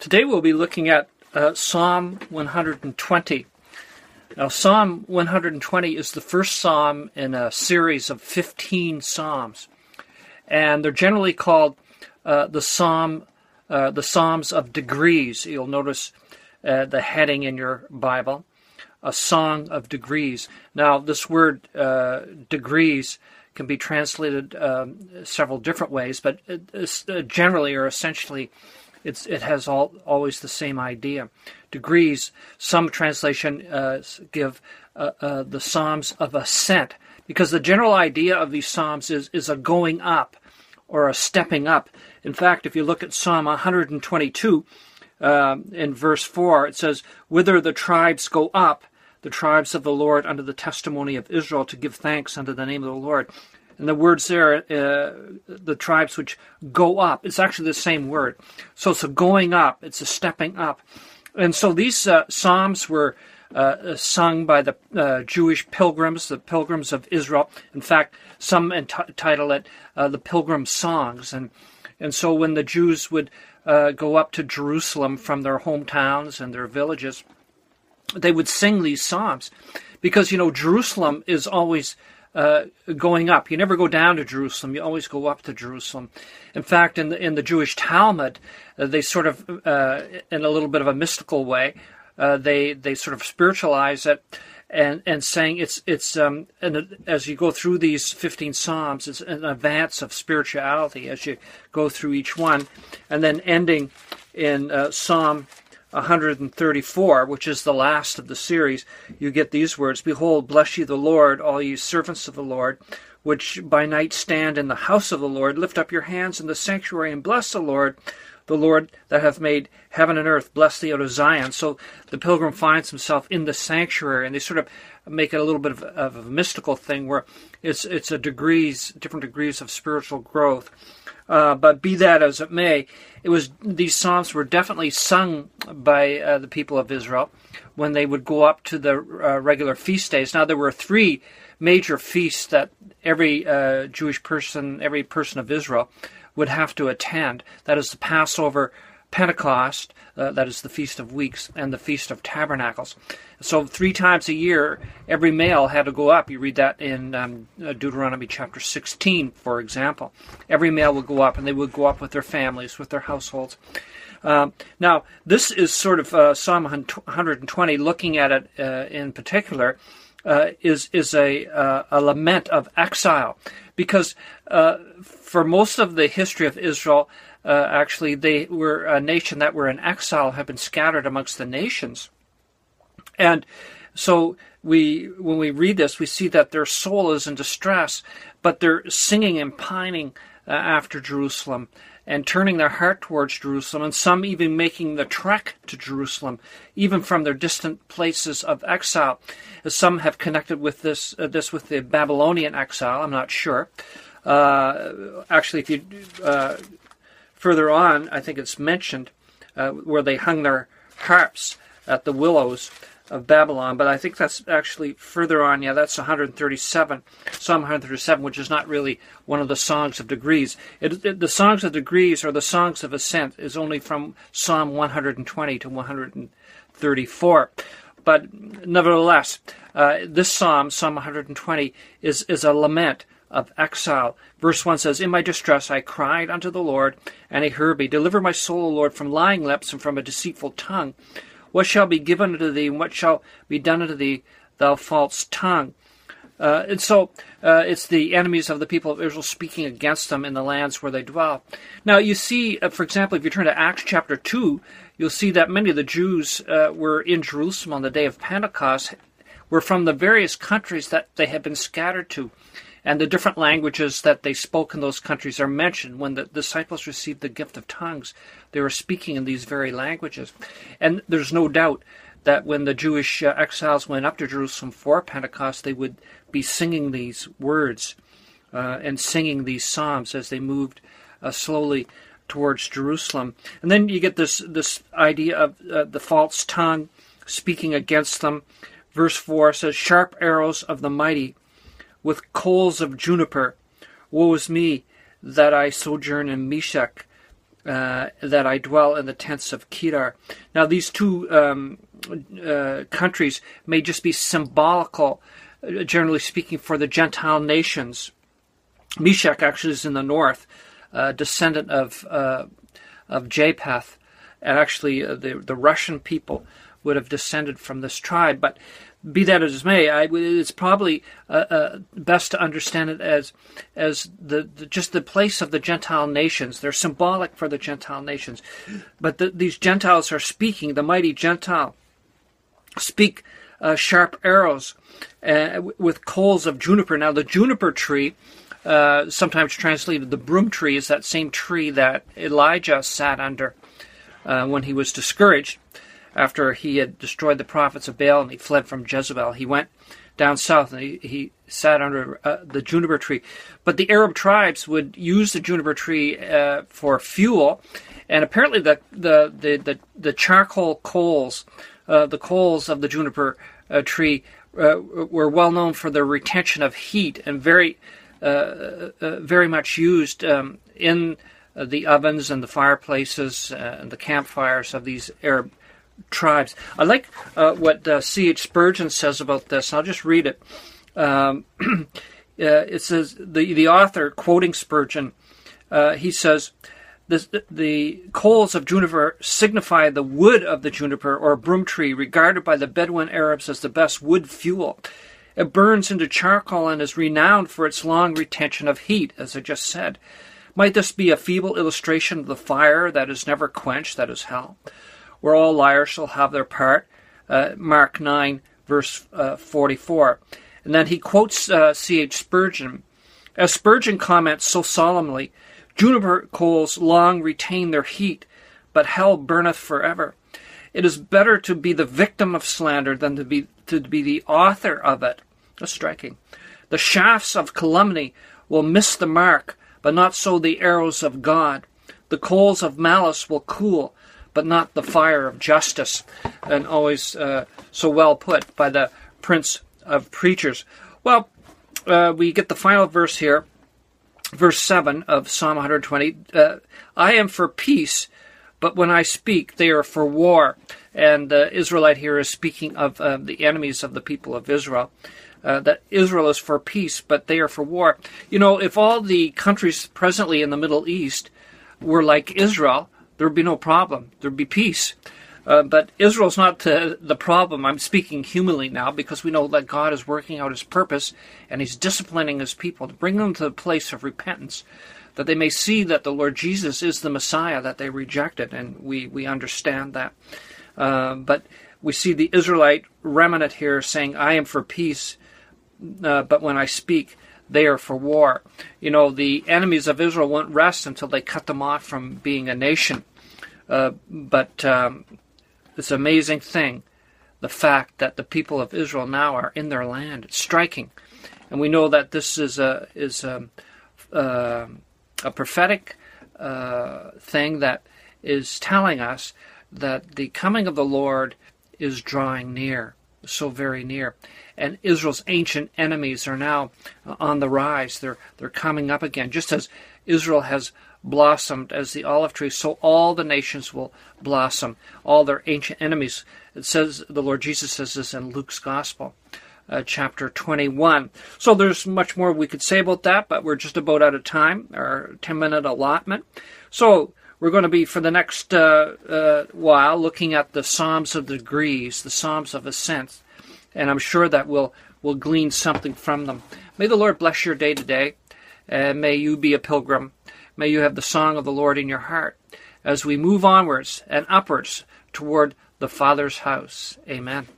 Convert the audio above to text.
Today we'll be looking at Psalm 120. Now, Psalm 120 is the first psalm in a series of 15 psalms, and they're generally called the Psalms of Degrees. You'll notice the heading in your Bible, a song of degrees. Now, this word degrees can be translated several different ways, but generally or essentially it has always the same idea. Degrees, some translation give the Psalms of Ascent, because the general idea of these Psalms is a going up or a stepping up. In fact, if you look at Psalm 122, in verse 4, it says, "Whither the tribes go up, the tribes of the Lord, unto the testimony of Israel, to give thanks unto the name of the Lord." And the words there, the tribes which go up, it's actually the same word. So it's a going up, it's a stepping up. And so these psalms were sung by the Jewish pilgrims, the pilgrims of Israel. In fact, some title it the Pilgrim Songs. And so when the Jews would go up to Jerusalem from their hometowns and their villages, they would sing these psalms. Because, Jerusalem is always going up. You never go down to Jerusalem. You always go up to Jerusalem. In fact, in the Jewish Talmud, they sort of, in a little bit of a mystical way, they sort of spiritualize it and saying it's and as you go through these 15 psalms, it's an advance of spirituality as you go through each one, and then ending in Psalm 134, which is the last of the series, you get these words: "Behold, bless ye the Lord, all ye servants of the Lord, which by night stand in the house of the Lord. Lift up your hands in the sanctuary, and bless the Lord that hath made heaven and earth. Bless thee out of Zion." So the pilgrim finds himself in the sanctuary, and they sort of make it a little bit of a mystical thing where it's different degrees of spiritual growth. But be that as it may, these psalms were definitely sung by the people of Israel when they would go up to the regular feast days. Now, there were 3 major feasts that every Jewish person, every person of Israel would have to attend. That is the Passover, Pentecost, that is the Feast of Weeks, and the Feast of Tabernacles. So 3 times a year, every male had to go up. You read that in Deuteronomy chapter 16, for example. Every male would go up, and they would go up with their families, with their households. Now, this is sort of Psalm 120, looking at it in particular, is a lament of exile. Because for most of the history of Israel, actually, they were a nation that were in exile, have been scattered amongst the nations. And so when we read this, we see that their soul is in distress, but they're singing and pining after Jerusalem and turning their heart towards Jerusalem, and some even making the trek to Jerusalem, even from their distant places of exile. Some have connected with this with the Babylonian exile. I'm not sure. Actually, if you further on, I think it's mentioned where they hung their harps at the willows of Babylon, but I think that's actually further on. Yeah, that's 137, Psalm 137, which is not really one of the songs of degrees. The songs of degrees, or the songs of ascent, is only from Psalm 120 to 134. But nevertheless, this Psalm 120, is a lament of exile. Verse 1 says, "In my distress I cried unto the Lord, and he heard me. Deliver my soul, O Lord, from lying lips and from a deceitful tongue. What shall be given unto thee, and what shall be done unto thee, thou false tongue?" And so it's the enemies of the people of Israel speaking against them in the lands where they dwell. Now you see, for example, if you turn to Acts chapter 2, you'll see that many of the Jews were in Jerusalem on the day of Pentecost, were from the various countries that they had been scattered to. And the different languages that they spoke in those countries are mentioned. When the disciples received the gift of tongues, they were speaking in these very languages. And there's no doubt that when the Jewish exiles went up to Jerusalem for Pentecost, they would be singing these words and singing these psalms as they moved slowly towards Jerusalem. And then you get this idea of the false tongue speaking against them. Verse 4 says, "Sharp arrows of the mighty, with coals of juniper. Woe is me that I sojourn in Meshech, that I dwell in the tents of Kedar. Now, these two countries may just be symbolical, generally speaking, for the Gentile nations. Meshach actually is in the north, descendant of Japheth, and actually the Russian people would have descended from this tribe. But be that as it may, it's probably best to understand it as just the place of the Gentile nations. They're symbolic for the Gentile nations. But these Gentiles are speaking, the mighty Gentile, speak sharp arrows with coals of juniper. Now, the juniper tree, sometimes translated the broom tree, is that same tree that Elijah sat under when he was discouraged. After he had destroyed the prophets of Baal and he fled from Jezebel, he went down south and he sat under the juniper tree. But the Arab tribes would use the juniper tree for fuel, and apparently the charcoal coals, the coals of the juniper tree, were well known for their retention of heat and very much used in the ovens and the fireplaces and the campfires of these Arab tribes. I like what C.H. Spurgeon says about this. I'll just read it. It says, the author, quoting Spurgeon, he says, the coals of juniper signify the wood of the juniper or broom tree, regarded by the Bedouin Arabs as the best wood fuel. It burns into charcoal and is renowned for its long retention of heat, as I just said. Might this be a feeble illustration of the fire that is never quenched, that is hell, where all liars shall have their part? Mark 9, verse 44. And then he quotes C.H. Spurgeon. As Spurgeon comments so solemnly, juniper coals long retain their heat, but hell burneth forever. It is better to be the victim of slander than to be the author of it. That's striking. The shafts of calumny will miss the mark, but not so the arrows of God. The coals of malice will cool, but not the fire of justice. And always so well put by the Prince of Preachers. Well, we get the final verse here, verse 7 of Psalm 120. I am for peace, but when I speak, they are for war. And the Israelite here is speaking of the enemies of the people of Israel. That Israel is for peace, but they are for war. You know, if all the countries presently in the Middle East were like Israel, there would be no problem. There would be peace. But Israel's not the problem. I'm speaking humanly now, because we know that God is working out his purpose and he's disciplining his people to bring them to the place of repentance, that they may see that the Lord Jesus is the Messiah that they rejected, and we understand that. But we see the Israelite remnant here saying, I am for peace, but when I speak, they are for war. You know, the enemies of Israel won't rest until they cut them off from being a nation. But it's an amazing thing, the fact that the people of Israel now are in their land. It's striking. And we know that this is a prophetic thing that is telling us that the coming of the Lord is drawing near, so very near. And Israel's ancient enemies are now on the rise. They're coming up again. Just as Israel has blossomed as the olive tree, so all the nations will blossom, all their ancient enemies. It says, the Lord Jesus says this in Luke's Gospel, chapter 21. So there's much more we could say about that, but we're just about out of time, our 10-minute allotment. So we're going to be, for the next while, looking at the Psalms of Degrees, the Psalms of Ascent, and I'm sure that we'll glean something from them. May the Lord bless your day today, and may you be a pilgrim. May you have the song of the Lord in your heart as we move onwards and upwards toward the Father's house. Amen.